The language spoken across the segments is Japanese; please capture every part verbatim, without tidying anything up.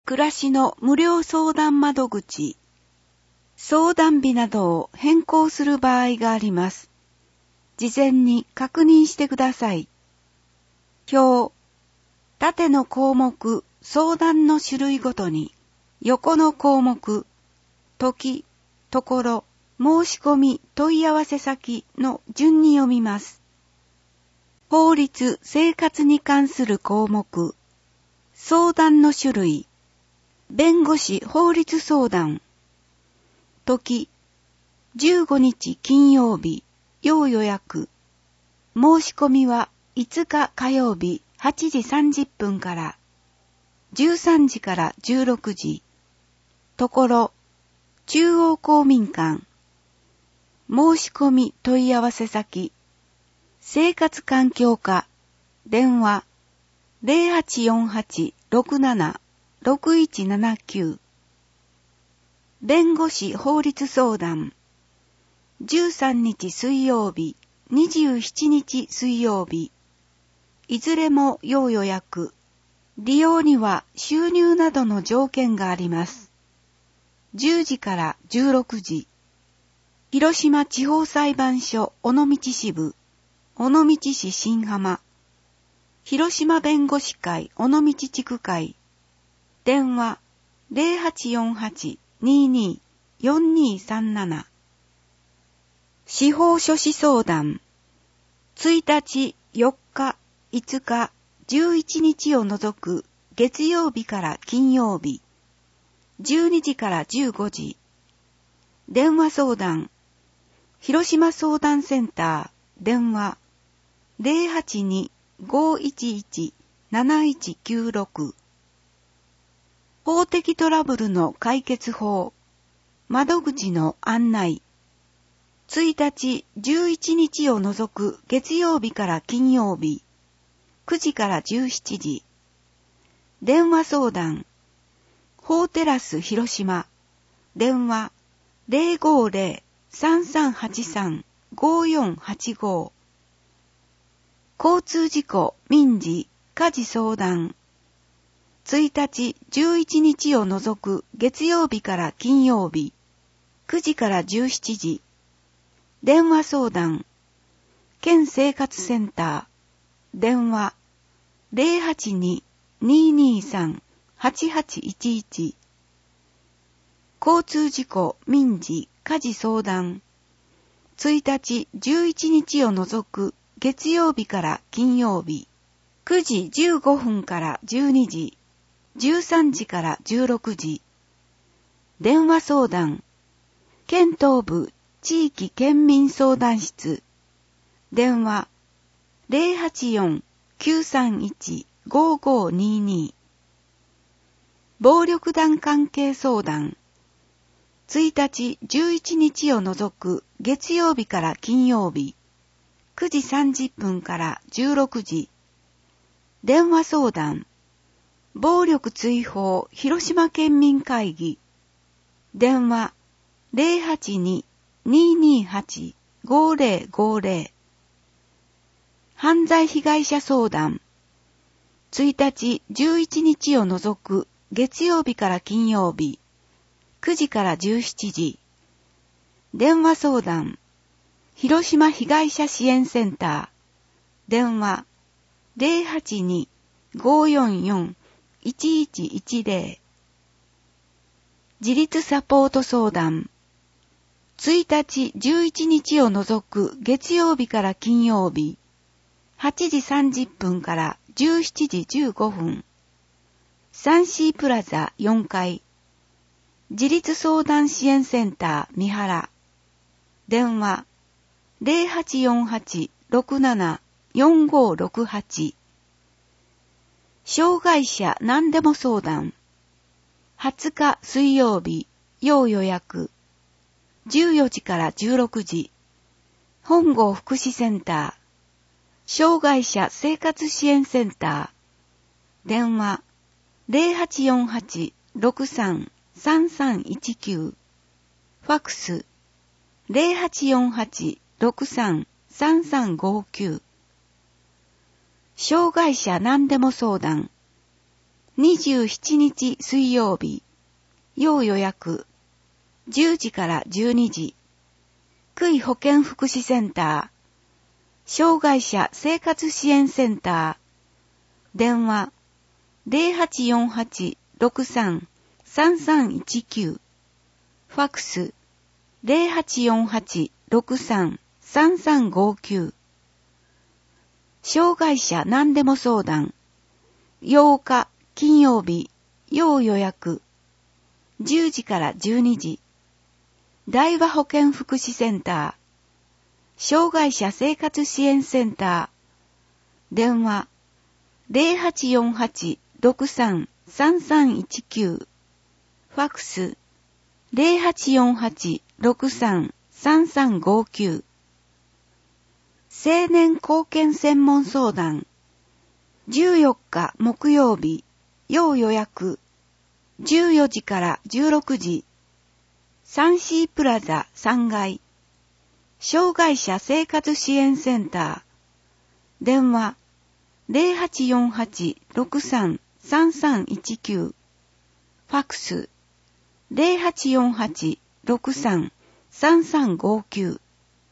暮らしの無料相談窓口、相談日などを変更する場合があります。事前に確認してください。表、縦の項目、相談の種類ごとに、横の項目、時、ところ、申し込み、問い合わせ先の順に読みます。法律・生活に関する項目、相談の種類、弁護士法律相談、時、じゅうごにち金曜日、要予約、申し込みはいつか火曜日はちじさんじゅっぷんから、じゅうさんじからじゅうろくじ、ところ、中央公民館、申し込み問い合わせ先、生活環境課、電話、ゼロはちよんはち ろくなな ろくいちななきゅう、弁護士法律相談、じゅうさんにち水曜日、にじゅうしちにち水曜日、いずれも要予約、利用には収入などの条件があります。じゅうじからじゅうろくじ、広島地方裁判所尾道支部、尾道市新浜、広島弁護士会尾道地区会、電話ゼロはちよんはち にーにー よんにーさんなな、司法書士相談、いちにち、よっか、いつか、じゅういちにちを除く月曜日から金曜日、じゅうにじからじゅうごじ、電話相談、広島相談センター、電話、ゼロはちに ごいちいち なないちきゅうろく、法的トラブルの解決法、窓口の案内、いちにち、じゅういちにちを除く月曜日から金曜日、くじからじゅうしちじ、電話相談、法テラス広島、電話、ゼロごゼロ さんさんはちさん ごよんはちご、交通事故、民事、家事相談、いちにち、じゅういちにちを除く月曜日から金曜日、くじからじゅうしちじ、電話相談、県生活センター、電話、ゼロはちに にーにーさん はちはちいちいち、交通事故、民事、家事相談、いちにち、じゅういちにちを除く月曜日から金曜日、くじじゅうごふんからじゅうにじ、じゅうさんじからじゅうろくじ、電話相談、県東部地域県民相談室、電話、ゼロはちよん きゅうさんいち ごごにーにー、暴力団関係相談、いちにち、じゅういちにちを除く月曜日から金曜日、くじさんじゅっぷんからじゅうろくじ、電話相談、暴力追放広島県民会議、電話、ゼロはちに にーにーはち ごゼロごゼロ、犯罪被害者相談、いちにち、じゅういちにちを除く月曜日から金曜日、くじからじゅうしちじ、電話相談、広島被害者支援センター、電話、ゼロはちに ごよんよん いちいちいちゼロ、自立サポート相談、いちにち、じゅういちにちを除く月曜日から金曜日、はちじさんじゅっぷんからじゅうしちじじゅうごふん、サンシープラザよんかい、自立相談支援センター三原、電話、ゼロはちよんはち ろくなな よんごろくはち、障害者何でも相談、はつか水曜日、要予約、じゅうよじからじゅうろくじ、本郷福祉センター、障害者生活支援センター、電話、ゼロはちよんはち ろくさん さんさんいちきゅう、ファックス、ゼロはちよんはち ろくさん さんさんごきゅう、障害者何でも相談、 にじゅうしちにち水曜日、要予約、じゅうじからじゅうにじ、区医保健福祉センター、障害者生活支援センター、電話 ゼロはちよんはち ろくさん さんさんいちきゅう、ファクス ゼロはちよんはち ろくさん さんさんごきゅう、障害者何でも相談、ようか金曜日、要予約、じゅうじからじゅうにじ、大和保健福祉センター、障害者生活支援センター、電話ゼロはちよんはち ろくさん さんさんいちきゅう、ファクスゼロはちよんはち ろくさん さんさんごきゅう、青年貢献専門相談、じゅうよっか木曜日、要予約、じゅうよじからじゅうろくじ、サンシープラザさんがい、障害者生活支援センター、電話ゼロはちよんはち ろくさん さんさんいちきゅう、ファクスゼロはちよんはち ろくさん さんさんごきゅう、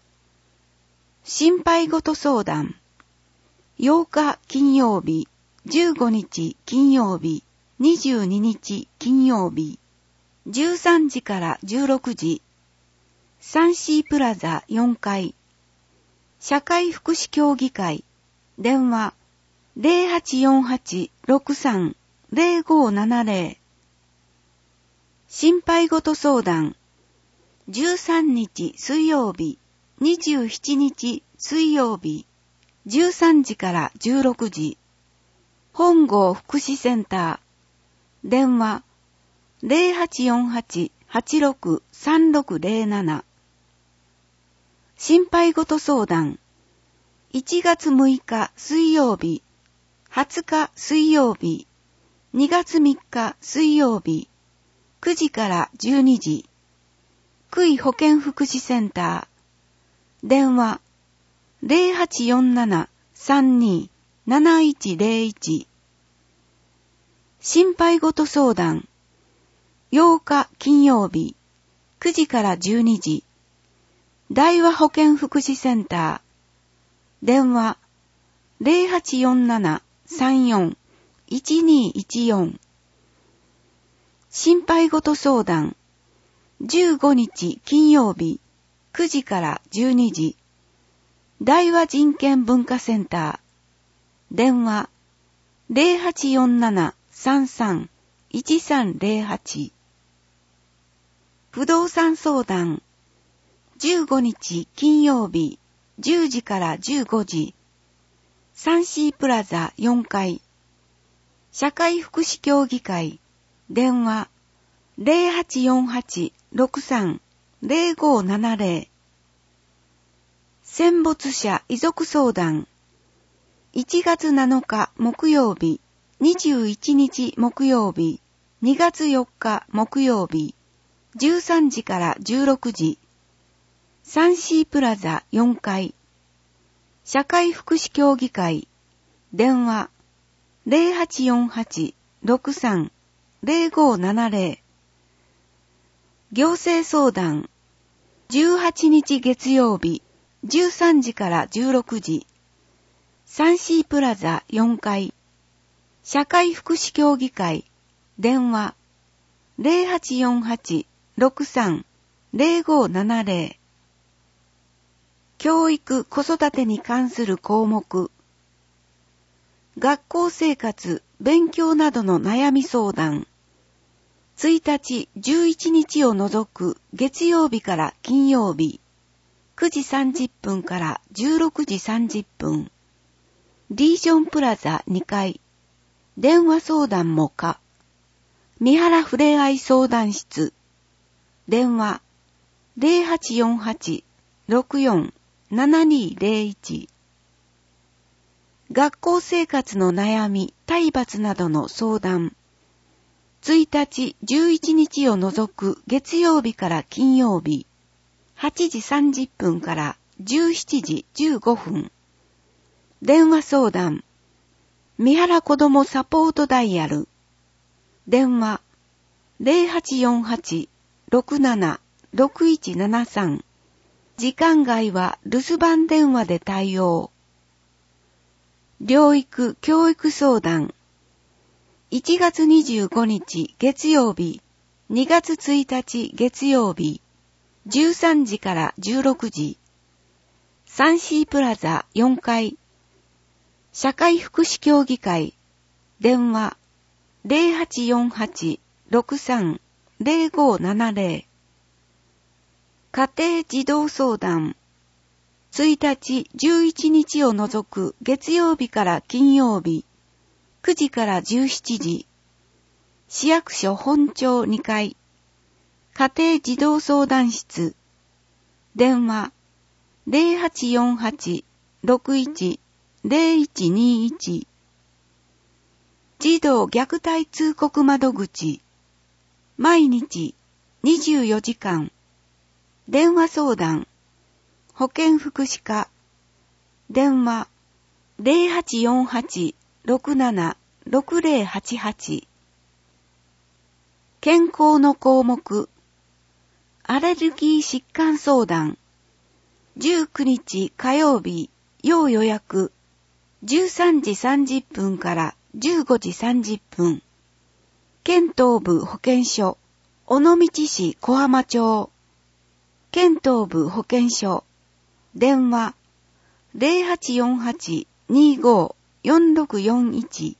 心配事相談、ようか金曜日、じゅうごにち金曜日、にじゅうににち金曜日、じゅうさんじからじゅうろくじ、サンシープラザよんかい、社会福祉協議会、電話ゼロはちよんはち ろくさん ゼロごななゼロ、心配事相談、じゅうさんにち水曜日、にじゅうしちにち水曜日、じゅうさんじからじゅうろくじ、本郷福祉センター、電話ゼロはちよんはち はちろく さんろくゼロなな、心配事相談、いちがつむいか水曜日、はつか水曜日、にがつみっか水曜日、くじからじゅうにじ、区医保健福祉センター、電話ゼロはちよんなな さんに なないちゼロいち、心配事相談、ようか金曜日、くじからじゅうにじ、大和保健福祉センター、電話ゼロはちよんなな さんよん いちにいちよん、心配事相談、じゅうごにち金曜日、くじからじゅうにじ、大和人権文化センター、電話ゼロはちよんなな さんさん いちさんゼロはち、不動産相談、じゅうごにち金曜日、じゅうじからじゅうごじ、サンシープラザよんかい、社会福祉協議会、電話ゼロはちよんはち ろくさん ゼロごななゼロ、戦没者遺族相談、いちがつなのか木曜日、にじゅういちにち木曜日、にがつよっか木曜日、じゅうさんじからじゅうろくじ、サンシープラザよんかい、社会福祉協議会、電話ゼロはちよんはち ろくさん ゼロごななゼロ、行政相談、じゅうはちにち月曜日、じゅうさんじからじゅうろくじ、サンシープラザよんかい、社会福祉協議会、電話ゼロはちよんはち ろくさん ゼロごななゼロ、教育子育てに関する項目、学校生活、勉強などの悩み相談、いちにち、じゅういちにちを除く月曜日から金曜日、くじさんじゅっぷんからじゅうろくじさんじゅっぷん、リージョンプラザにかい、電話相談も可、三原ふれあい相談室、電話ゼロはちよんはち ろくよん ななにゼロいち、学校生活の悩み、体罰などの相談、いちにち、じゅういちにちを除く月曜日から金曜日、はちじさんじゅっぷんからじゅうしちじじゅうごふん、電話相談、三原子どもサポートダイヤル電話 ゼロはちよんはち ろくなな ろくいちななさん。時間外は留守番電話で対応。療育教育相談。いちがつにじゅうごにち月曜日、にがつついたち月曜日、じゅうさんじからじゅうろくじ。サンシープラザよんかい。社会福祉協議会。電話 ゼロはちよんはち ろくさん ゼロごななゼロ。家庭児童相談。ついたちじゅういちにちを除く月曜日から金曜日、くじからじゅうしちじ。市役所本庁にかい。家庭児童相談室。電話ゼロはちよんはち ろくいち ゼロいちにいち。児童虐待通告窓口。毎日にじゅうよじかん。電話相談。保健福祉課。電話ゼロはちよんはち ろくなな ろくゼロはちはち。健康の項目。アレルギー疾患相談。じゅうくにち火曜日、要予約。じゅうさんじさんじゅっぷんからじゅうごじさんじゅっぷん。県東部保健所。尾道市小浜町。県東部保健所。電話ゼロはちよんはち にご よんろくよんいち。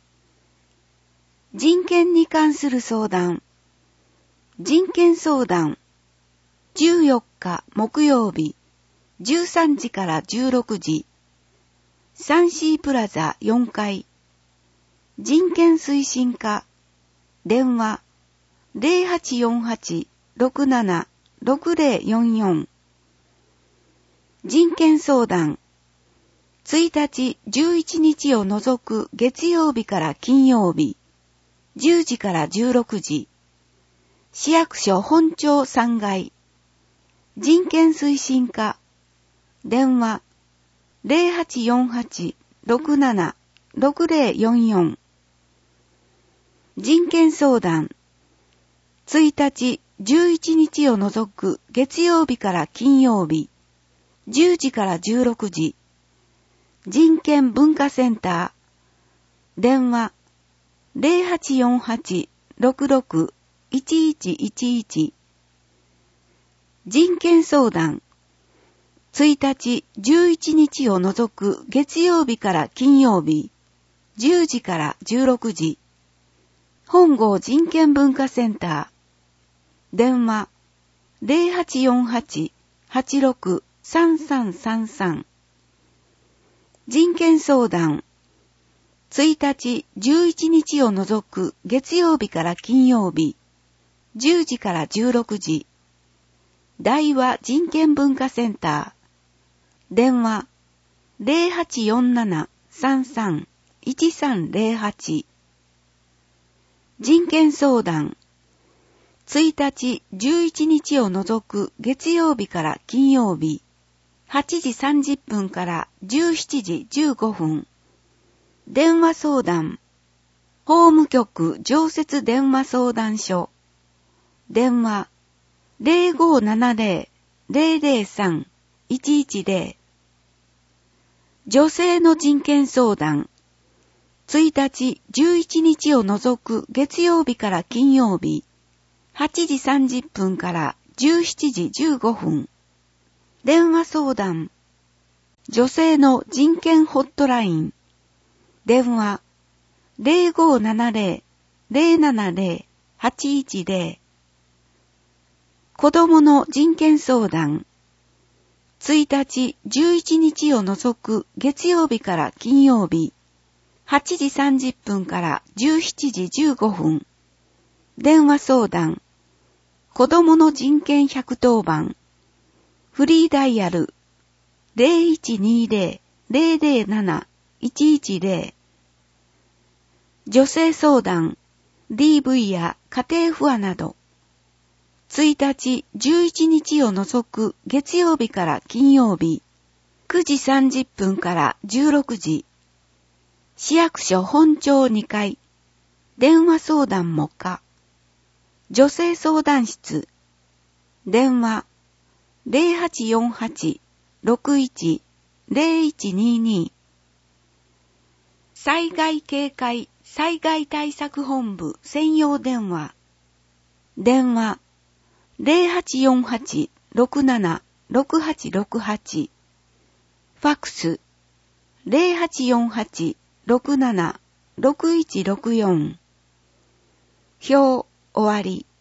人権に関する相談。人権相談。じゅうよっか木曜日、じゅうさんじからじゅうろくじ。サンシープラザよんかい。人権推進課。電話ゼロはちよんはち ろくなな ろくゼロよんよん。人権相談。ついたちじゅういちにちを除く月曜日から金曜日、じゅうじからじゅうろくじ。市役所本庁さんがい。人権推進課。電話ゼロはちよんはち ろくなな ろくゼロよんよん。人権相談。ついたちじゅういちにちを除く月曜日から金曜日、じゅうじからじゅうろくじ。人権文化センター。電話ゼロはちよんはち ろくろく いちいちいちいち。人権相談。ついたちじゅういちにちを除く月曜日から金曜日、じゅうじからじゅうろくじ。本郷人権文化センター。電話ゼロはちよんはち はちろく さんさんさんさん。人権相談。ついたちじゅういちにちを除く月曜日から金曜日、じゅうじからじゅうろくじ。大和人権文化センター。電話ゼロはちよんなな さんさん いちさんゼロはち。人権相談。ついたちじゅういちにちを除く月曜日から金曜日、はちじさんじゅっぷんからじゅうしちじじゅうごふん。電話相談。法務局常設電話相談所。電話ゼロごななゼロ ゼロゼロさん いちいちゼロ。女性の人権相談。ついたちじゅういちにちを除く月曜日から金曜日、はちじさんじゅっぷんからじゅうしちじじゅうごふん。電話相談。女性の人権ホットライン。電話ゼロごななゼロ ゼロななゼロ はちいちゼロ。子供の人権相談。ついたちじゅういちにちを除く月曜日から金曜日、はちじさんじゅっぷんからじゅうしちじじゅうごふん。電話相談。子供の人権ひゃくとおばん。フリーダイヤルゼロいちにゼロ ゼロゼロなな いちいちゼロ。女性相談 ディーブイ や家庭不和など。ついたちじゅういちにちを除く月曜日から金曜日、くじさんじゅっぷんからじゅうろくじ。市役所本庁にかい。 電話相談も可。女性相談室。電話 ゼロはちよんはち ろくいち ゼロいちにに。災害警戒災害対策本部専用電話。電話 ゼロはちよんはち ろくなな ろくはちろくはち。ファックス ゼロはちよんはち ろくなな ろくいちろくよん。表終わり。